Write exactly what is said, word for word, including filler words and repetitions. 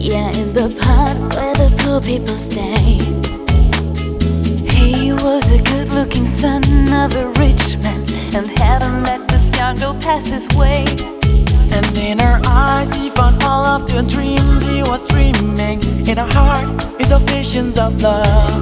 Yeah, in the part where the poor people stay. He was a good-looking son of a rich man, and hadn't let this young girl pass his way. And in her eyes he found all of the dreams he was dreaming. In her heart is a visions of love.